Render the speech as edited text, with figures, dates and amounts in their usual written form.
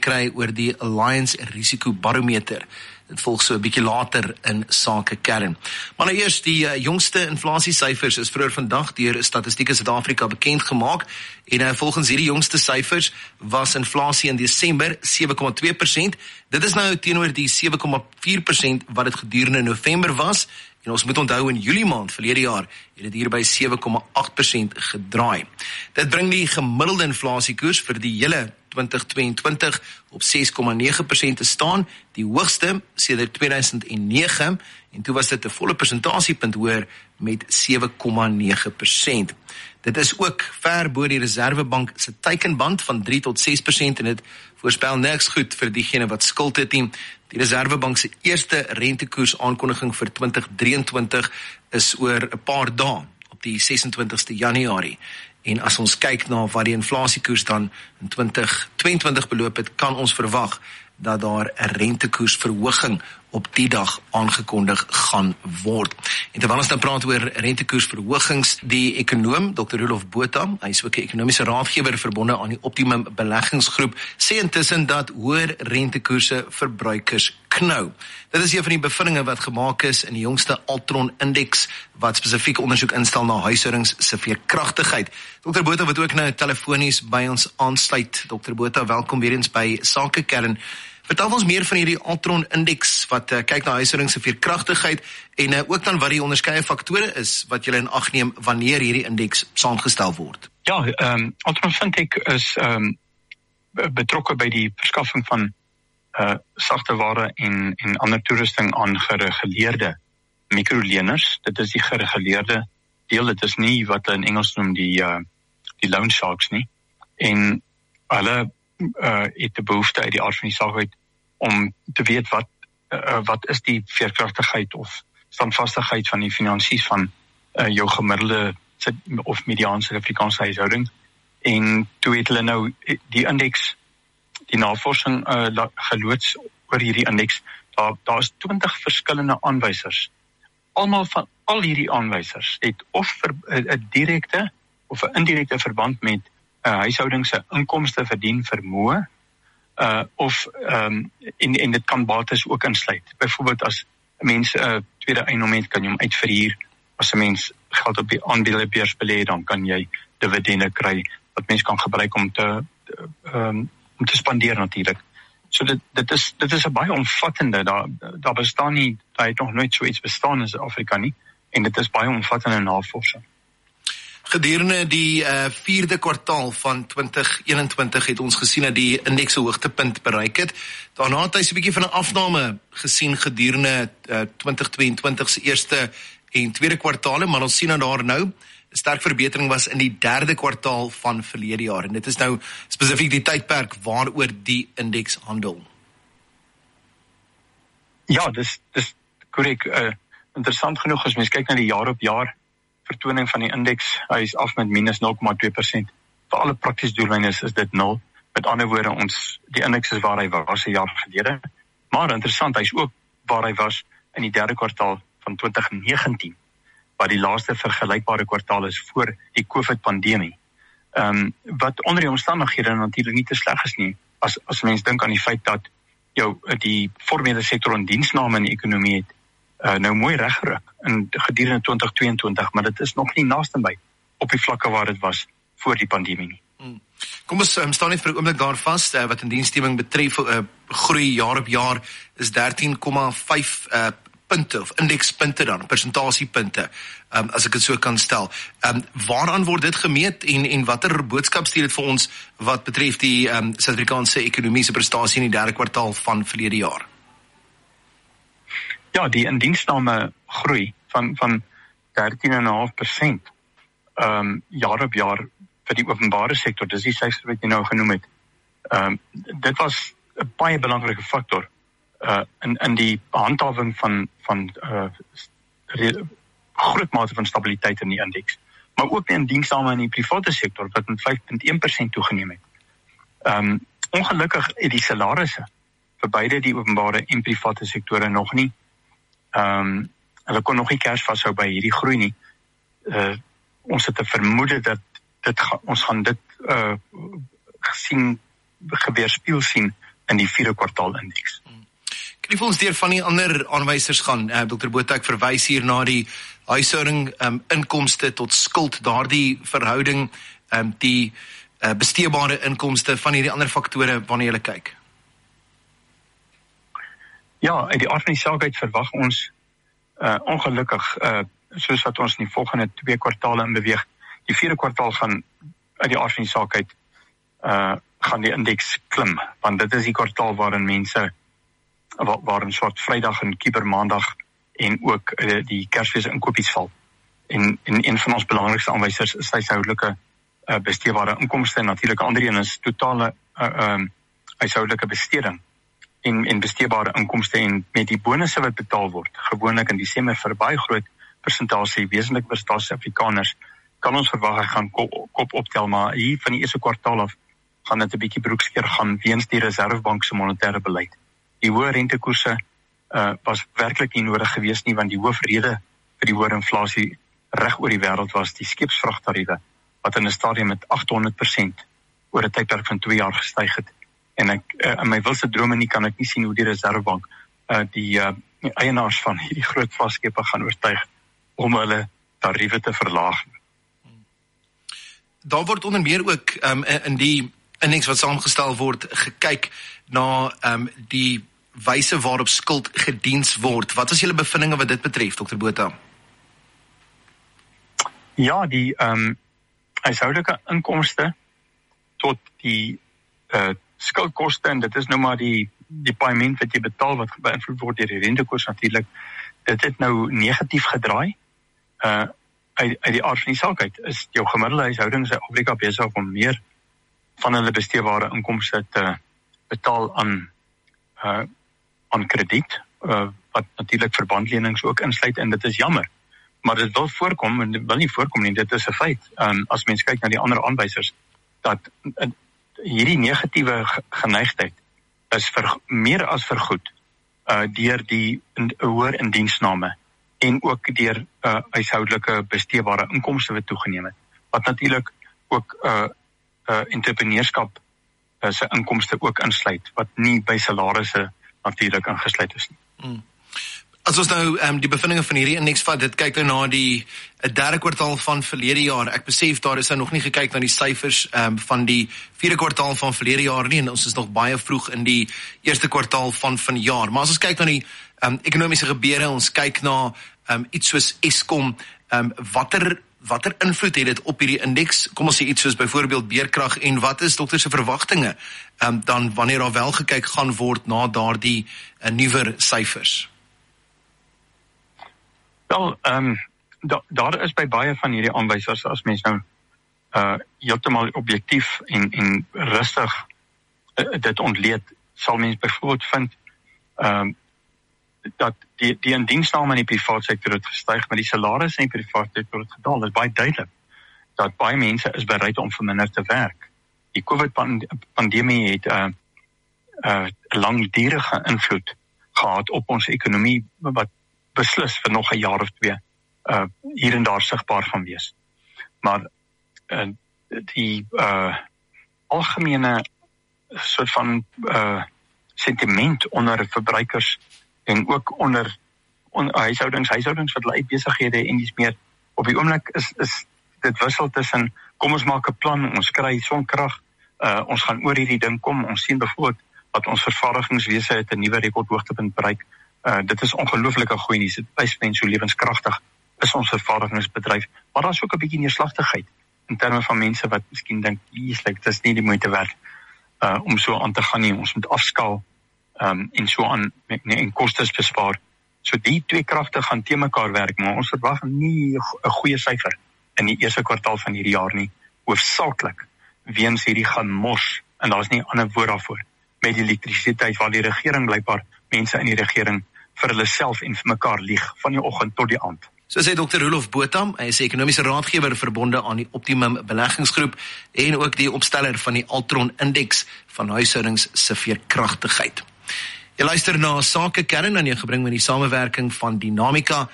kry oor die Alliance Risiko Barometer. Dit volg so 'n bietjie later in sake kern. Maar nou eers, die jongste inflasiesyfers is vroeër vandag deur Statistiek Suid-Afrika bekend gemaak en volgens hierdie jongste syfers was inflasie in Desember 7,2%. Dit is nou teenoor die 7,4% wat dit gedurende November was. En ons moet onthou in Julie maand verlede jaar het dit hier by 7,8% gedraai. Dit bring die gemiddelde inflasiekoers vir die hele 2022 op 6,9% te staan, die hoogste sedert 2009 en toe was dit 'n volle persentasiepunt hoër met 7,9%. Dit is ook ver bo die Reserwebank se teikenband van 3 tot 6% en dit voorspel niks goed vir diegene wat skuld het nie. Die Reserwebank se eerste rentekoers aankondiging vir 2023 is oor 'n paar dae op die 26ste Januarie. En as ons kyk na wat die inflasiekoers dan in 2022 beloop het, kan ons verwag dat daar 'n rentekoersverhoging op die dag aangekondig gaan word. En terwyl ons dan praat oor rentekoersverhogings, die ekonoom Dr. Roelof Botha, hy is ook 'n ekonomiese raadgewer verbonde aan die Optimum Beleggingsgroep, sê intussen dat hoër rentekoerse verbruikers knou. Dit is een van die bevindinge wat gemaak is in die jongste Altron-indeks wat spesifiek ondersoek instel na huishoudings se veerkragtigheid. Dr. Botha wat ook nou telefonies by ons aansluit. Dr. Botha, welkom weer eens by Sake Kern. Vertel ons meer van hierdie Altron-indeks wat kyk na huishoudings se veerkragtigheid en ook dan wat die onderskeie faktore is wat julle in ag neem wanneer hierdie indeks saamgestel word. Ja, Altron vind ek is betrokke by die verskaffing van sagte ware en ander toerusting aan gereguleerde mikroleners. Dit is die gereguleerde deel, dit is nie wat in Engels noem die loan sharks nie. En hulle het die behoefte uit die aard van die saak uit om te weet wat is die veerkragtigheid of standvastigheid van die finansies van jou gemiddelde of mediaan Suid-Afrikaanse huishouding. En toe het hulle nou die indeks, die navorsing geloods oor hierdie indeks. Daar is 20 verskillende aanwysers. Almal van al hierdie aanwysers het of 'n direkte of 'n indirekte verband met huishoudings se inkomste, verdien, vermoë, en dit kan bates ook insluit. Byvoorbeeld as 'n mens 'n tweede eiendom het, kan jy hom uitverhuur. As 'n mens geld op die aandelebeurs belê, dan kan jy dividende kry wat mens kan gebruik om te spandeer natuurlik. So dit is 'n baie omvattende, daar bestaan nie, daar het nog nooit so iets bestaan in Suid-Afrika nie, en dit is baie omvattende navorsing. Gedurende die 4de kwartaal van 2021 het ons gesien dat die indeks se hoogtepunt bereik het. Daarna het hy so 'n bietjie van 'n afname gesien gedurende 2022 se eerste en tweede kwartaale, maar ons sien dat daar nou 'n sterk verbetering was in die 3de kwartaal van verlede jaar. En dit is nou spesifiek die tydperk waaroor die indeks handel. Ja, dis korrek. Interessant genoeg as mens kyk na die jaar op jaar vertoning van die indeks, hy is af met minus 0,2%. Vir alle praktiese doeleindes is dit 0. Met ander woorde, die indeks is waar hy was 'n jaar gelede. Maar interessant, hy is ook waar hy was in die 3de kwartaal van 2019, wat die laaste vergelykbare kwartaal is voor die COVID-pandemie. Wat onder die omstandighede natuurlik nie te sleg is nie, as mens dink aan die feit dat die formele sektor en diensname in die ekonomie het nou mooi reggeruk in gedurende 2022, maar dit is nog nie naastenby op die vlakke waar dit was voor die pandemie nie. Kom ons staan net vir 'n oomblik daar vas, wat in dienstneming betref, groei jaar op jaar is 13,5 punte of indekspunte dan, persentasiepunte, as ek dit so kan stel. Waaraan word dit gemeet en watter boodskap stuur dit vir ons wat betref die Suid-Afrikaanse ekonomiese prestasie in die 3de kwartaal van verlede jaar? Ja, die indiensname groei van 13,5% jaar op jaar vir die openbare sektor, dis die syfer wat jy nou genoem het. Dit was 'n baie belangrike faktor in die handhawing van groot mate van stabiliteit in die indeks, maar ook die indiensname in die private sektor wat met 5,1% toegeneem het. Ongelukkig het die salarisse vir beide die openbare en private sektore nog nie, hulle kon nog nie kers vashou by hierdie groei nie. Ons het 'n vermoede dat ons gaan dit geweerspieël sien in die 4de kwartaal indeks. Kan jy vir ons deur van die ander aanwysers gaan? Dr. Botha, ek verwys hier na die huishouding inkomste tot skuld, daardie verhouding, die besteedbare inkomste, van hierdie ander faktore wanneer jy kyk. Ja, uit die aard van die saak uit verwag ons ongelukkig, soos wat ons in die volgende 2 kwartale in beweeg, die 4de kwartaal gaan uit die aard van die saak uit gaan die indeks klim, want dit is die kwartaal waarin mense waarin Swart Vrydag en Kybermaandag en ook die Kersfees inkopies val. En een van ons belangrikste aanwysers is huishoudelike besteedbare inkomste, en natuurlik ander een is totale huishoudelike besteding en besteedbare inkomste, en met die bonusse wat betaal word, gewoonlik in Desember vir baie groot persentasie, wesentlik persentasie Suid-Afrikaners, kan ons verwag hy gaan kop optel, maar hier van die eerste kwartaal af gaan dit 'n bietjie broekskeer gaan weens die Reservebank se monetêre beleid. Die hoë rentekoerse was werklik nie nodig geweest nie, want die hoofrede vir die hoë inflasie reg oor die wêreld was die skeepsvragtariewe, wat in 'n stadium met 800% oor 'n tydperk van 2 jaar gestyg het. En ek in my wildste drome nie kan ek nie sien hoe die Reservebank die eienaars van hierdie groot vasskepe gaan oortuig om hulle tariewe te verlaag. Daar word onder meer ook in die indeks wat saamgestel word gekyk na die wyse waarop skuld gediens word. Wat is julle bevindinge wat dit betref, Dr. Botha? Ja, die huishoudelike inkomste tot die skuldkoste, en dit is nou maar die paaiement wat jy betaal, wat beïnvloed word deur die rentekoers natuurlik, dit het nou negatief gedraai. Uit die aard van die saak uit is jou gemiddelde huishouding in Suid-Afrika besig om meer van hulle besteedbare inkomste te betaal aan krediet, wat natuurlik verbandlenings ook insluit, en dit is jammer. Maar dit wil voorkom, en dit wil nie voorkom nie, dit is 'n feit. As mens kyk na die ander aanwysers, dat hierdie negatiewe geneigtheid is meer as vergoed deur die hoër indiensname en ook deur huishoudelike besteedbare inkomste wat toegeneem het, wat natuurlik ook entrepreneurskap se inkomste ook insluit, wat nie by salarisse natuurlik ingesluit is nie. As ons nou die bevindinge van hierdie indeks vat, dit kyk nou na die 3de kwartaal van verlede jaar. Ek besef daar is nou nog nie gekyk na die syfers van die 4de kwartaal van verlede jaar nie, en ons is nog baie vroeg in die 1ste kwartaal van vanjaar. Maar as ons kyk na die ekonomiese gebeure, ons kyk na iets soos Eskom, watter invloed het dit op hierdie indeks? Kom ons sê iets soos byvoorbeeld beerkrag, en wat is dokter se verwagtinge dan wanneer daar wel gekyk gaan word na daardie nuwer syfers? Wel, daar is by baie van hierdie aanwysers, as mens nou heeltemal objektief en rustig dit ontleed, sal mens byvoorbeeld vind dat die indiensname in die privaat sektor het gestyg, maar die salarisse in die privaat sektor het gedaal. Dit is baie duidelik dat baie mense is bereid om verminder te werk. Die COVID-pandemie het langdurige invloed gehad op ons ekonomie, wat beslis vir nog 'n jaar of 2 hier en daar sigbaar gaan wees. Maar die algemene soort van sentiment onder verbruikers en ook onder huishoudings wat hulle besighede en dis meer op die oomblik is dit wissel tussen kom ons maak 'n plan, ons kry sonkrag, ons gaan oor hierdie ding kom. Ons sien byvoorbeeld dat ons vervaardigingswese het 'n nuwe rekordhoogtepunt bereik. Dit is ongelooflike goeie nuus. Dit wys mens hoe lewenskragtig is ons vervaardigingsbedryf, maar daar is ook 'n bietjie neerslagtigheid in terme van mense wat miskien dink, dit is nie die moeite werd om so aan te gaan nie, ons moet afskaal en so aan en kostes bespaar. So die twee kragte gaan te mekaar werk, maar ons verwag nie 'n goeie syfer in die eerste kwartaal van hierdie jaar nie, hoofsaaklik weens hierdie gemors, en daar is nie 'n ander woord daarvoor, met die elektrisiteit, waar die regering blykbaar mense in die regering vir hulle self en vir mekaar lieg van die oggend tot die aand. So sê Dr. Roelof Botha, hy is ekonomiese raadgewer verbonde aan die Optimum Beleggingsgroep en ook die opsteller van die Altron Indeks van huishoudings se veerkragtigheid. Jy luister na Sake Kern aan jou gebring met die samewerking van Dynamica